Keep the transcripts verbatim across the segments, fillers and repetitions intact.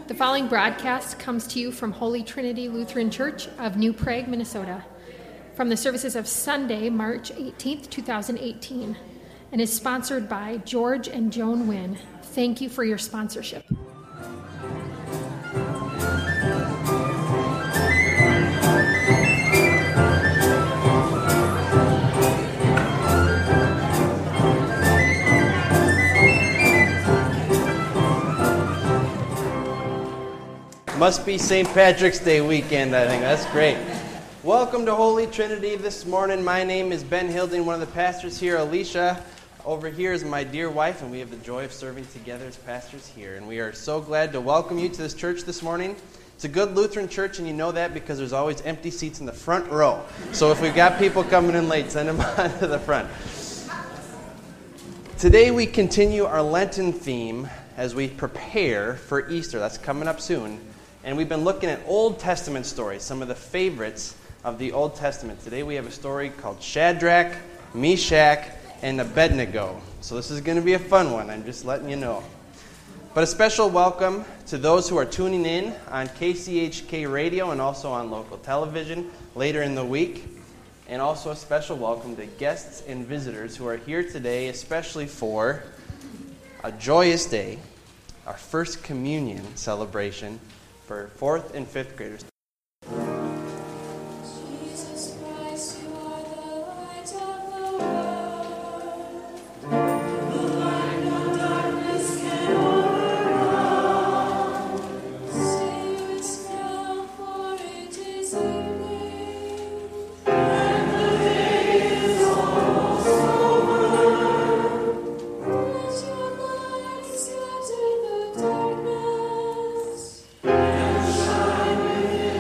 The following broadcast comes to you from Holy Trinity Lutheran Church of New Prague, Minnesota, from the services of Sunday, March eighteenth, twenty eighteen, and is sponsored by George and Joan Wynn. Thank you for your sponsorship. Must be Saint Patrick's Day weekend, I think. That's great. Welcome to Holy Trinity this morning. My name is Ben Hilding, one of the pastors here. Alicia over here is my dear wife, and we have the joy of serving together as pastors here. And we are so glad to welcome you to this church this morning. It's a good Lutheran church, and you know that because there's always empty seats in the front row. So if we've got people coming in late, send them on to the front. Today we continue our Lenten theme as we prepare for Easter. That's coming up soon. And we've been looking at Old Testament stories, some of the favorites of the Old Testament. Today we have a story called Shadrach, Meshach, and Abednego. So this is going to be a fun one, I'm just letting you know. But a special welcome to those who are tuning in on K C H K radio and also on local television later in the week. And also a special welcome to guests and visitors who are here today, especially for a joyous day, our first communion celebration for fourth and fifth graders. Jesus Christ, you are the light of the world. The light no darkness can overcome. Save us now, for it is evening, and the day is almost over. Let your light scatter the darkness. Shine within.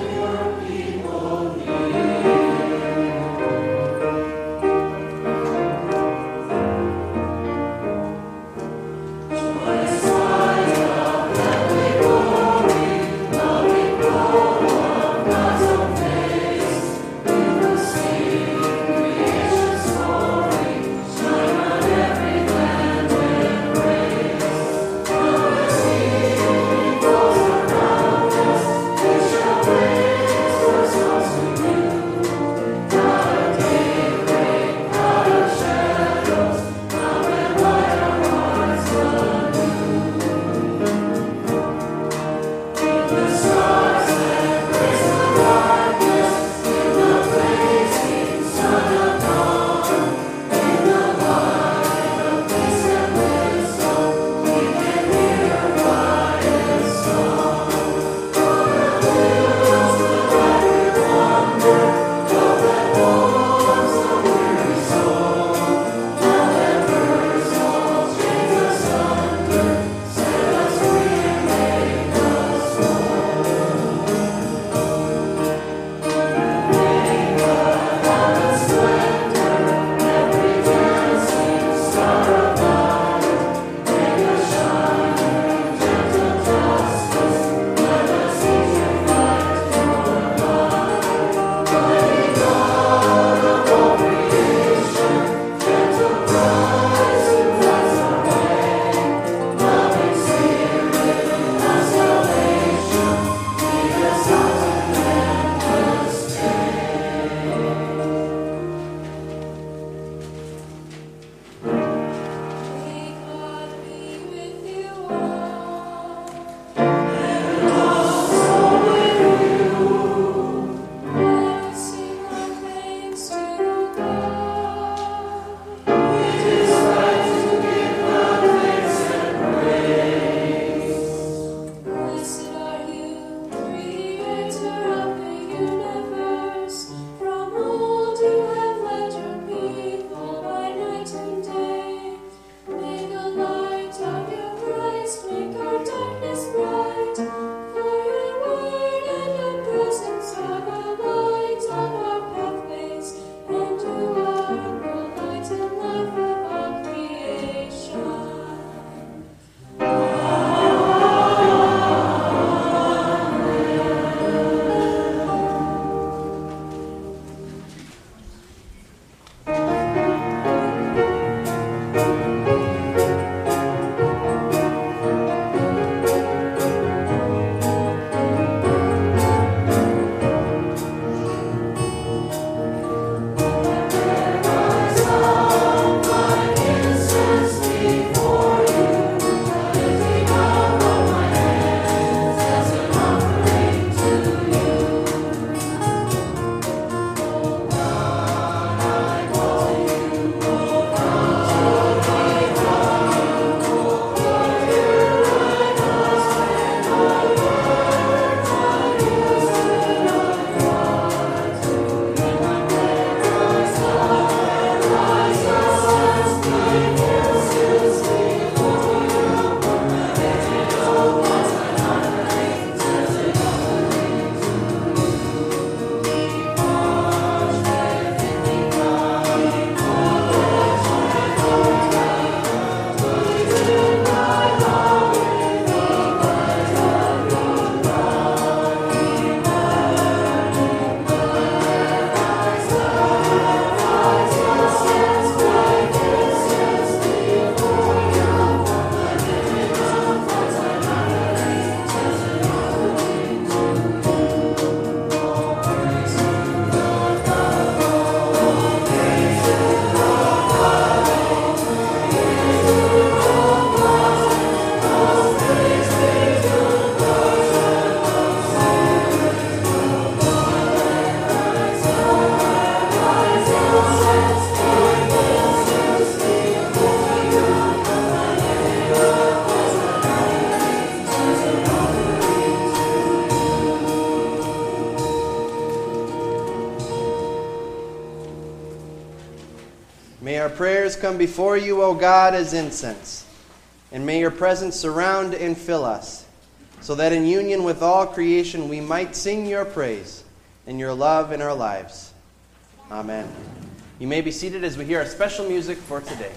our prayers come before you, O God, as incense. And may your presence surround and fill us, so that in union with all creation we might sing your praise and your love in our lives. Amen. You may be seated as we hear our special music for today.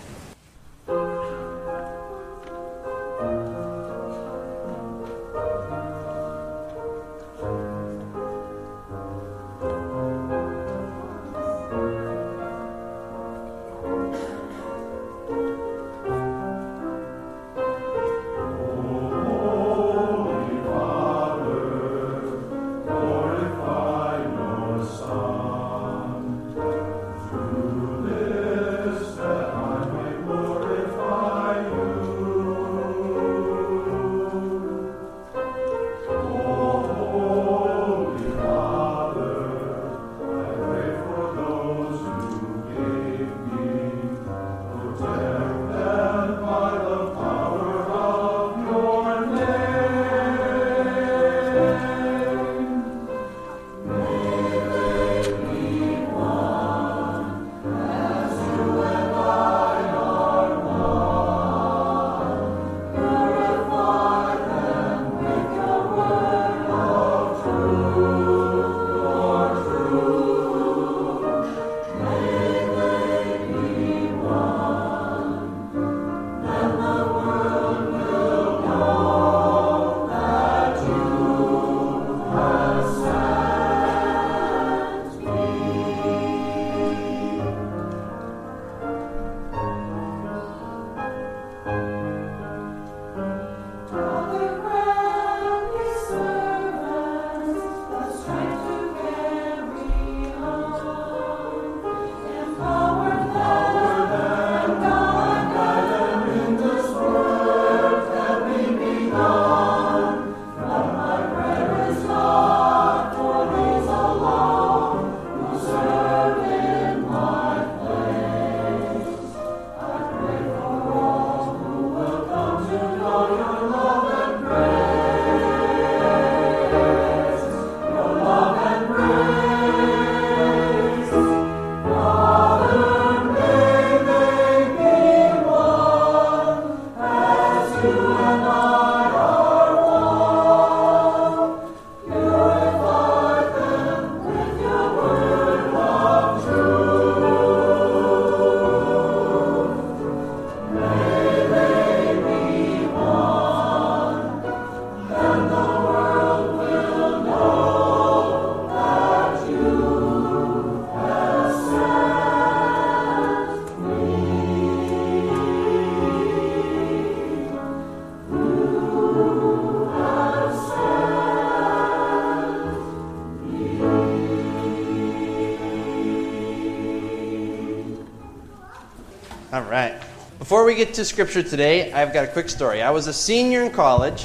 All right. Before we get to Scripture today, I've got a quick story. I was a senior in college,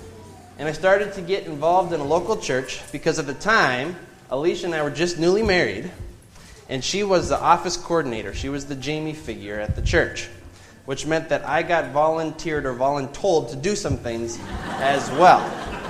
and I started to get involved in a local church because at the time, Alicia and I were just newly married, and she was the office coordinator. She was the Jamie figure at the church, which meant that I got volunteered or voluntold to do some things as well.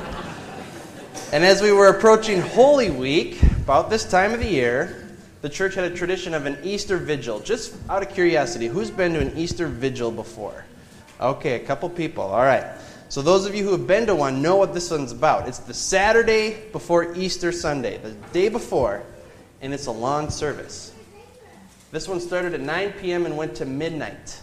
And as we were approaching Holy Week, about this time of the year, the church had a tradition of an Easter vigil. Just out of curiosity, who's been to an Easter vigil before? Okay, a couple people. All right. So those of you who have been to one know what this one's about. It's the Saturday before Easter Sunday, the day before, and it's a long service. This one started at nine p.m. and went to midnight.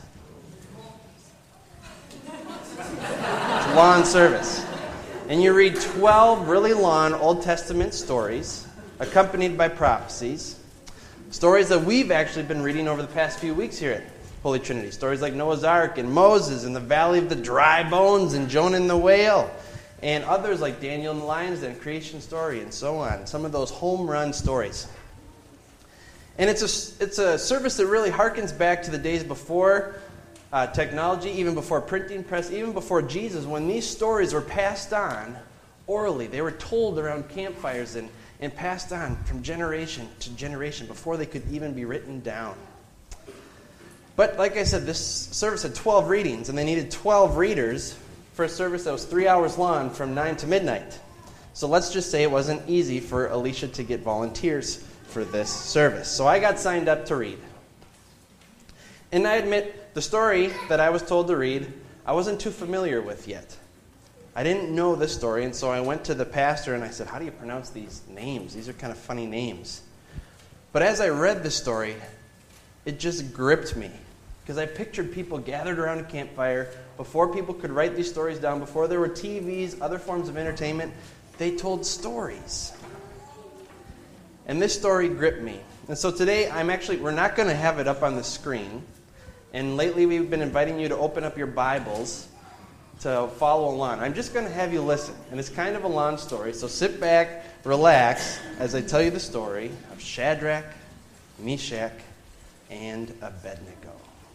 It's a long service. And you read twelve really long Old Testament stories, accompanied by prophecies. Stories that we've actually been reading over the past few weeks here at Holy Trinity. Stories like Noah's Ark and Moses and the Valley of the Dry Bones and Jonah and the Whale. And others like Daniel and the Lions Den, Creation Story, and so on. Some of those home run stories. And it's a, it's a service that really harkens back to the days before uh, technology, even before printing press, even before Jesus, when these stories were passed on orally. They were told around campfires and and passed on from generation to generation before they could even be written down. But like I said, this service had twelve readings, and they needed twelve readers for a service that was three hours long from nine to midnight. So let's just say it wasn't easy for Alicia to get volunteers for this service. So I got signed up to read. And I admit, the story that I was told to read, I wasn't too familiar with yet. I didn't know this story, and so I went to the pastor and I said, how do you pronounce these names? These are kind of funny names. But as I read the story, it just gripped me. Because I pictured people gathered around a campfire, before people could write these stories down, before there were T Vs, other forms of entertainment, they told stories. And this story gripped me. And so today, I'm actually, we're not going to have it up on the screen. And lately, we've been inviting you to open up your Bibles to follow along. I'm just going to have you listen. And it's kind of a long story, so sit back, relax, as I tell you the story of Shadrach, Meshach, and Abednego.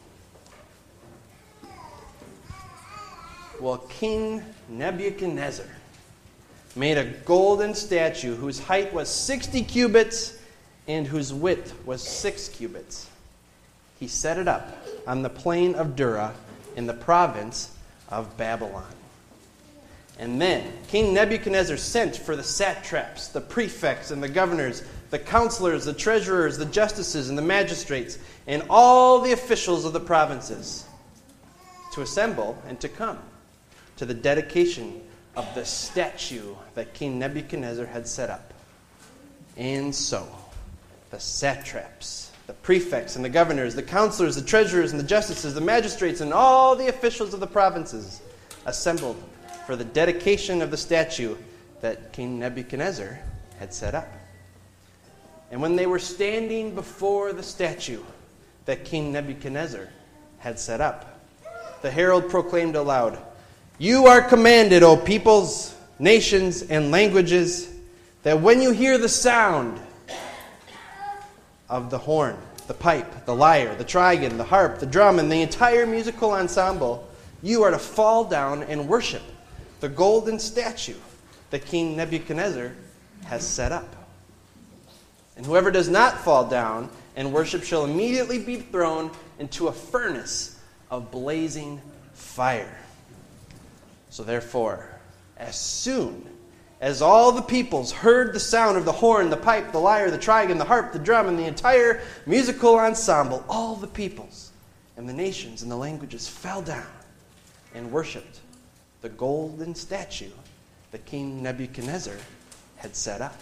Well, King Nebuchadnezzar made a golden statue whose height was sixty cubits and whose width was six cubits. He set it up on the plain of Dura in the province of Babylon. And then King Nebuchadnezzar sent for the satraps, the prefects, and the governors, the counselors, the treasurers, the justices, and the magistrates, and all the officials of the provinces to assemble and to come to the dedication of the statue that King Nebuchadnezzar had set up. And so, the satraps, the prefects, and the governors, the counselors, the treasurers, and the justices, the magistrates, and all the officials of the provinces assembled for the dedication of the statue that King Nebuchadnezzar had set up. And when they were standing before the statue that King Nebuchadnezzar had set up, the herald proclaimed aloud, "You are commanded, O peoples, nations, and languages, that when you hear the sound of the horn, the pipe, the lyre, the trigon, the harp, the drum, and the entire musical ensemble, you are to fall down and worship the golden statue that King Nebuchadnezzar has set up. And whoever does not fall down and worship shall immediately be thrown into a furnace of blazing fire." So therefore, as soon as all the peoples heard the sound of the horn, the pipe, the lyre, the trigon, the harp, the drum, and the entire musical ensemble, all the peoples and the nations and the languages fell down and worshipped the golden statue that King Nebuchadnezzar had set up.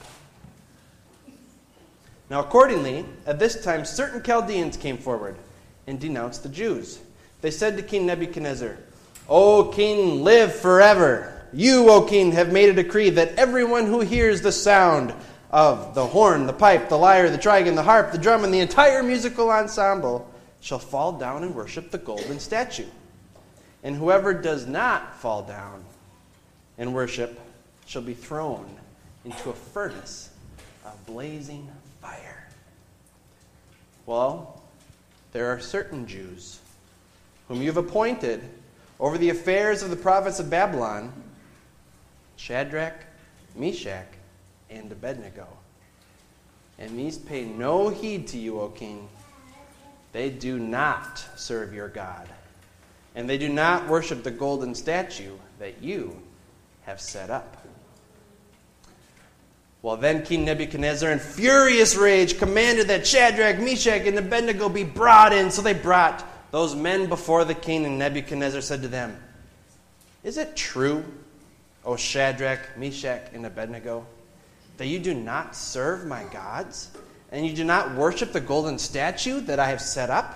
Now accordingly, at this time, certain Chaldeans came forward and denounced the Jews. They said to King Nebuchadnezzar, "O king, live forever. You, O king, have made a decree that everyone who hears the sound of the horn, the pipe, the lyre, the trigon, the harp, the drum, and the entire musical ensemble shall fall down and worship the golden statue. And whoever does not fall down and worship shall be thrown into a furnace of blazing fire." Well, there are certain Jews whom you have appointed over the affairs of the province of Babylon, Shadrach, Meshach, and Abednego. And these pay no heed to you, O king. They do not serve your God, and they do not worship the golden statue that you have set up. Well, then King Nebuchadnezzar, in furious rage, commanded that Shadrach, Meshach, and Abednego be brought in. So they brought those men before the king, and Nebuchadnezzar said to them, "Is it true, O Shadrach, Meshach, and Abednego, that you do not serve my gods, and you do not worship the golden statue that I have set up?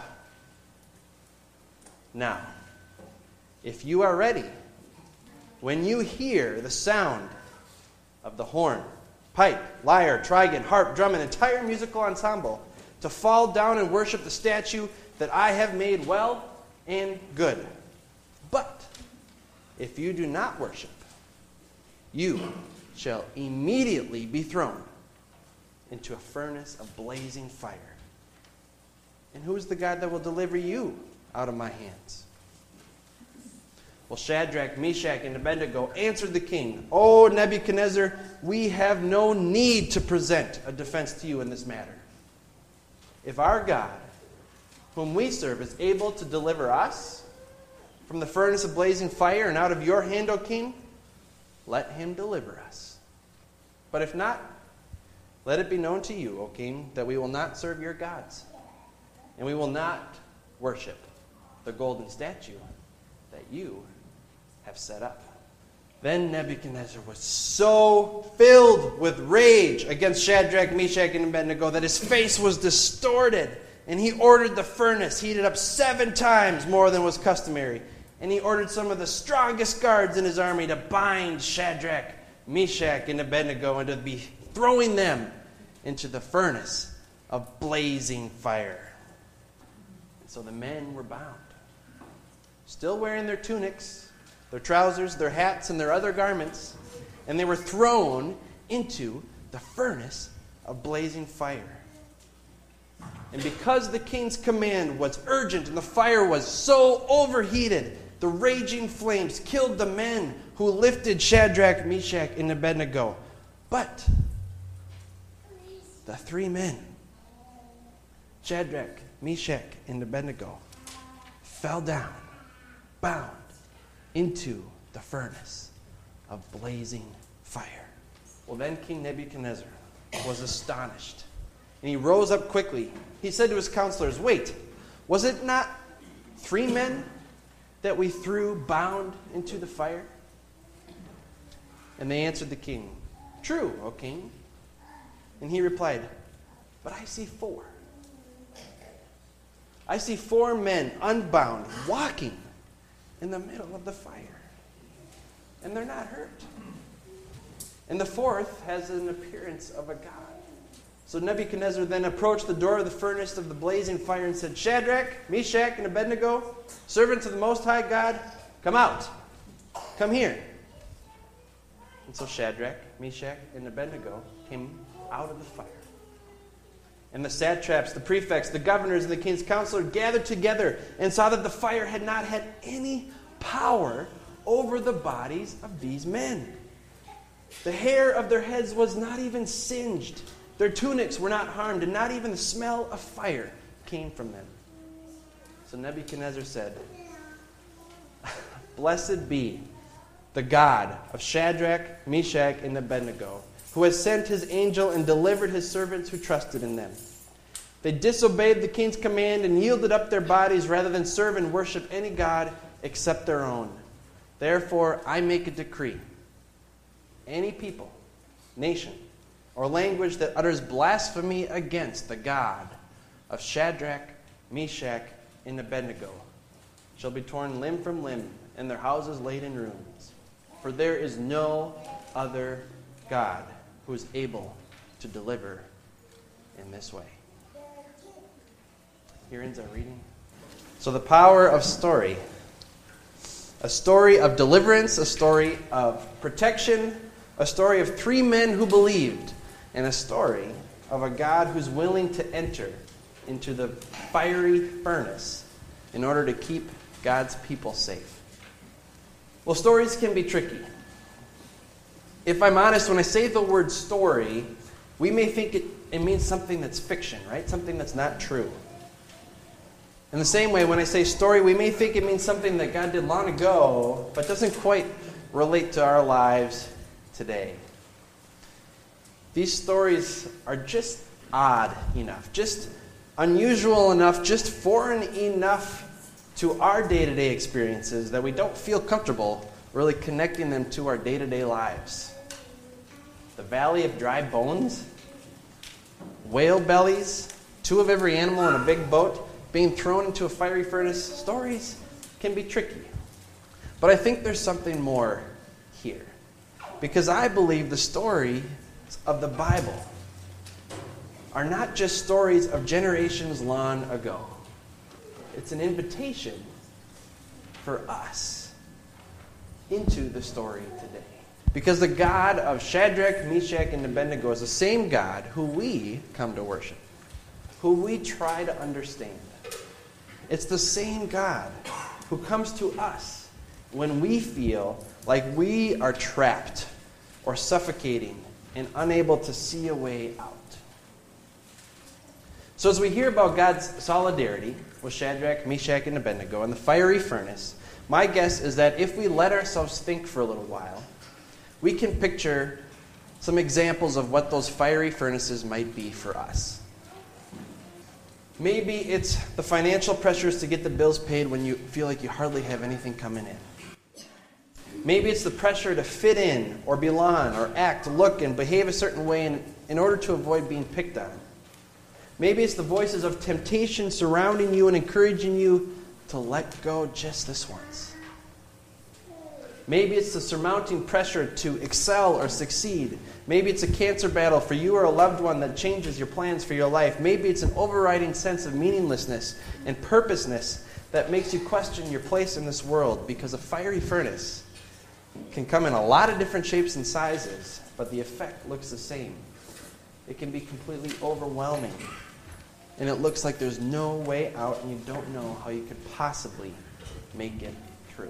Now, if you are ready, when you hear the sound of the horn, pipe, lyre, trigon, harp, drum, and entire musical ensemble, to fall down and worship the statue that I have made well and good. But if you do not worship, you shall immediately be thrown into a furnace of blazing fire. And who is the God that will deliver you out of my hands?" Well, Shadrach, Meshach, and Abednego answered the king, "O Nebuchadnezzar, we have no need to present a defense to you in this matter. If our God, whom we serve, is able to deliver us from the furnace of blazing fire and out of your hand, O king, let him deliver us. But if not, let it be known to you, O king, that we will not serve your gods, and we will not worship the golden statue that you have set up." Then Nebuchadnezzar was so filled with rage against Shadrach, Meshach, and Abednego that his face was distorted, and he ordered the furnace heated up seven times more than was customary. And he ordered some of the strongest guards in his army to bind Shadrach, Meshach, and Abednego and to be throwing them into the furnace of blazing fire. So the men were bound, still wearing their tunics, their trousers, their hats, and their other garments, and they were thrown into the furnace of blazing fire. And because the king's command was urgent and the fire was so overheated, the raging flames killed the men who lifted Shadrach, Meshach, and Abednego. But the three men, Shadrach, Meshach, and Abednego, fell down, bound, into the furnace of blazing fire. Well, then King Nebuchadnezzar was astonished, and he rose up quickly. He said to his counselors, "Wait, was it not three men that we threw bound into the fire?" And they answered the king, "True, O king." And he replied, "But I see four. I see four men unbound, walking in the middle of the fire, and they're not hurt. And the fourth has an appearance of a god." So Nebuchadnezzar then approached the door of the furnace of the blazing fire and said, "Shadrach, Meshach, and Abednego, servants of the Most High God, come out. Come here." And so Shadrach, Meshach, and Abednego came out of the fire. And the satraps, the prefects, the governors, and the king's counselor gathered together and saw that the fire had not had any power over the bodies of these men. The hair of their heads was not even singed. Their tunics were not harmed, and not even the smell of fire came from them. So Nebuchadnezzar said, "Blessed be the God of Shadrach, Meshach, and Abednego, who has sent his angel and delivered his servants who trusted in them. They disobeyed the king's command and yielded up their bodies rather than serve and worship any god except their own. Therefore, I make a decree. Any people, nation, or language that utters blasphemy against the God of Shadrach, Meshach, and Abednego shall be torn limb from limb and their houses laid in ruins. For there is no other God who is able to deliver in this way." Here ends our reading. So the power of story. A story of deliverance, a story of protection, a story of three men who believed, and a story of a God who's willing to enter into the fiery furnace in order to keep God's people safe. Well, stories can be tricky. If I'm honest, when I say the word story, we may think it, it means something that's fiction, right? Something that's not true. In the same way, when I say story, we may think it means something that God did long ago, but doesn't quite relate to our lives today. These stories are just odd enough, just unusual enough, just foreign enough to our day-to-day experiences that we don't feel comfortable really connecting them to our day-to-day lives. The Valley of Dry Bones, whale bellies, two of every animal in a big boat being thrown into a fiery furnace. Stories can be tricky. But I think there's something more here. Because I believe the stories of the Bible are not just stories of generations long ago. It's an invitation for us into the story today. Because the God of Shadrach, Meshach, and Abednego is the same God who we come to worship, who we try to understand. It's the same God who comes to us when we feel like we are trapped or suffocating and unable to see a way out. So as we hear about God's solidarity with Shadrach, Meshach, and Abednego in the fiery furnace, my guess is that if we let ourselves think for a little while, we can picture some examples of what those fiery furnaces might be for us. Maybe it's the financial pressures to get the bills paid when you feel like you hardly have anything coming in. Maybe it's the pressure to fit in or belong or act, look, and behave a certain way in, in order to avoid being picked on. Maybe it's the voices of temptation surrounding you and encouraging you to let go just this once. Maybe it's the surmounting pressure to excel or succeed. Maybe it's a cancer battle for you or a loved one that changes your plans for your life. Maybe it's an overriding sense of meaninglessness and purposeness that makes you question your place in this world, because a fiery furnace can come in a lot of different shapes and sizes, but the effect looks the same. It can be completely overwhelming, and it looks like there's no way out, and you don't know how you could possibly make it through.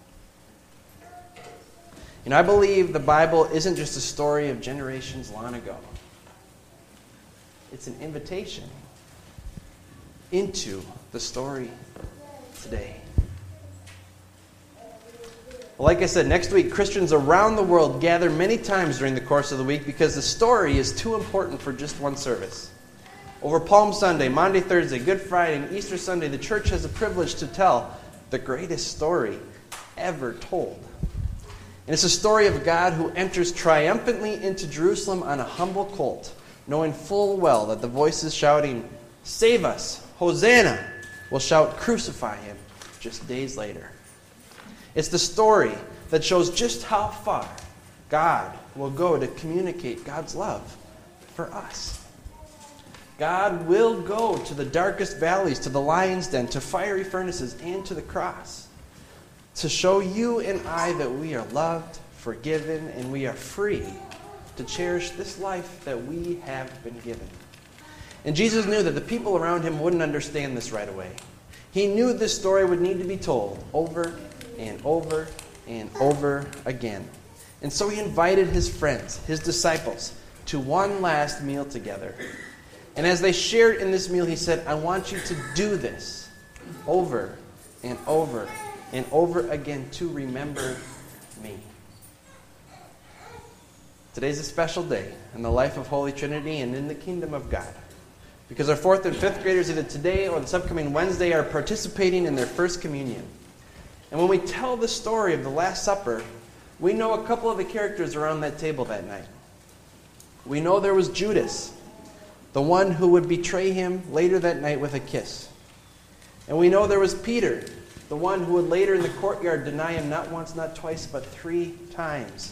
You know, I believe the Bible isn't just a story of generations long ago. It's an invitation into the story today. Well, like I said, next week, Christians around the world gather many times during the course of the week because the story is too important for just one service. Over Palm Sunday, Maundy, Thursday, Good Friday, and Easter Sunday, the church has the privilege to tell the greatest story ever told. And it's a story of God who enters triumphantly into Jerusalem on a humble colt, knowing full well that the voices shouting, "Save us! Hosanna!" will shout, "Crucify him," just days later. It's the story that shows just how far God will go to communicate God's love for us. God will go to the darkest valleys, to the lion's den, to fiery furnaces, and to the cross, to show you and I that we are loved, forgiven, and we are free to cherish this life that we have been given. And Jesus knew that the people around him wouldn't understand this right away. He knew this story would need to be told over and over and over again. And so he invited his friends, his disciples, to one last meal together. And as they shared in this meal, he said, "I want you to do this over and over and over again to remember me." Today's a special day in the life of Holy Trinity and in the kingdom of God, because our fourth and fifth graders either today or this upcoming Wednesday are participating in their first communion. And when we tell the story of the Last Supper, we know a couple of the characters around that table that night. We know there was Judas, the one who would betray him later that night with a kiss. And we know there was Peter, the one who would later in the courtyard deny him not once, not twice, but three times.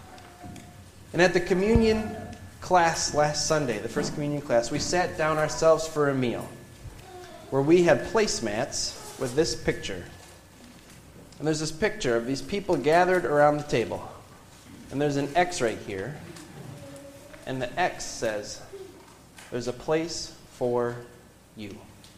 And at the communion class last Sunday, the first communion class, we sat down ourselves for a meal where we had placemats with this picture. And there's this picture of these people gathered around the table. And there's an X right here. And the X says, "There's a place for you."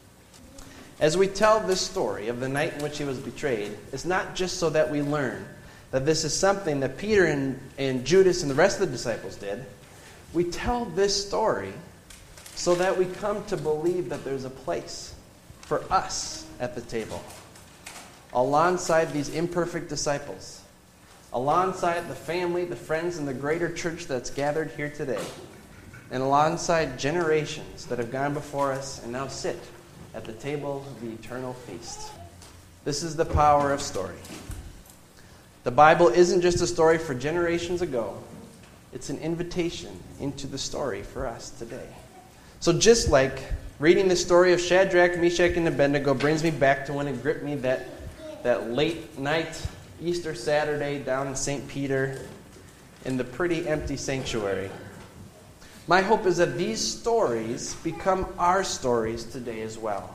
As we tell this story of the night in which he was betrayed, it's not just so that we learn that this is something that Peter and, and Judas and the rest of the disciples did. We tell this story so that we come to believe that there's a place for us at the table, alongside these imperfect disciples, alongside the family, the friends, and the greater church that's gathered here today, and alongside generations that have gone before us and now sit at the table of the eternal feast. This is the power of story. The Bible isn't just a story for generations ago. It's an invitation into the story for us today. So just like reading the story of Shadrach, Meshach, and Abednego brings me back to when it gripped me that, that late night Easter Saturday down in Saint Peter in the pretty empty sanctuary, my hope is that these stories become our stories today as well.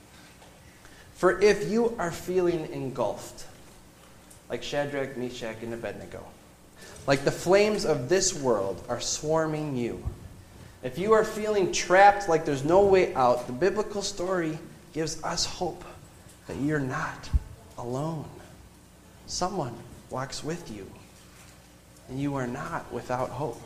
For if you are feeling engulfed, like Shadrach, Meshach, and Abednego, like the flames of this world are swarming you, if you are feeling trapped like there's no way out, the biblical story gives us hope that you're not alone. Someone walks with you, and you are not without hope.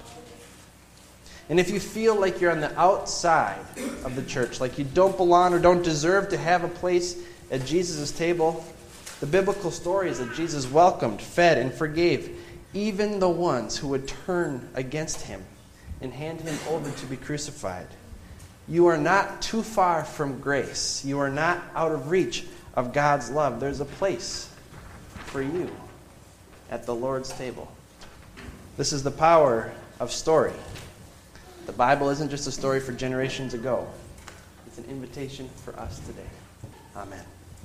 And if you feel like you're on the outside of the church, like you don't belong or don't deserve to have a place at Jesus' table, the biblical story is that Jesus welcomed, fed, and forgave even the ones who would turn against him and hand him over to be crucified. You are not too far from grace. You are not out of reach of God's love. There's a place for you at the Lord's table. This is the power of story. The Bible isn't just a story for generations ago. It's an invitation for us today. Amen.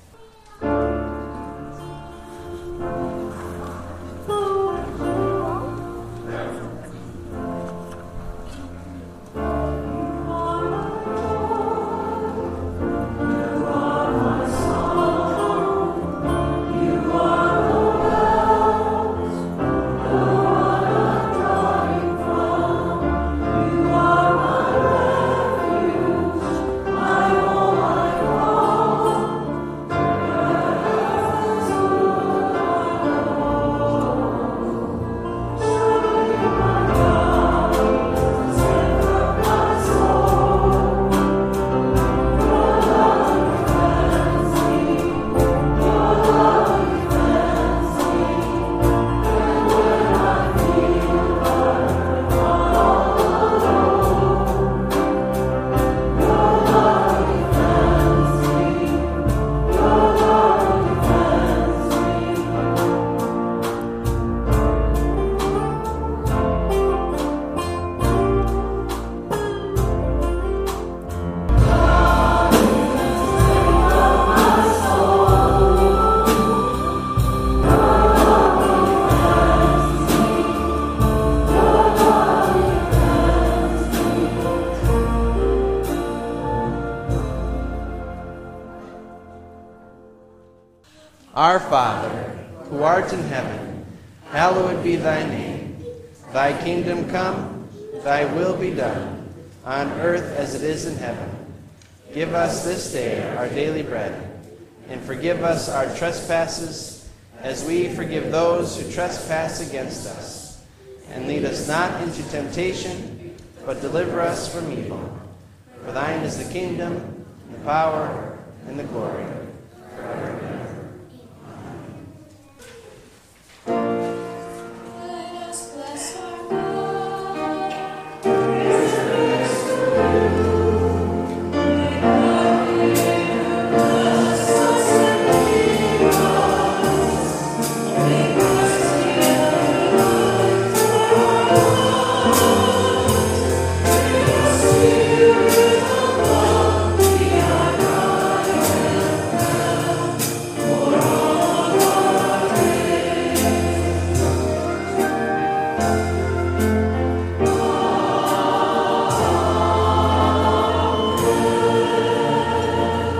Our Father, who art in heaven, hallowed be thy name. Thy kingdom come, thy will be done, on earth as it is in heaven. Give us this day our daily bread, and forgive us our trespasses, as we forgive those who trespass against us. And lead us not into temptation, but deliver us from evil. For thine is the kingdom, the power, and the glory, forever and ever.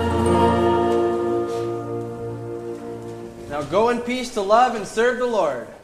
Now go in peace to love and serve the Lord.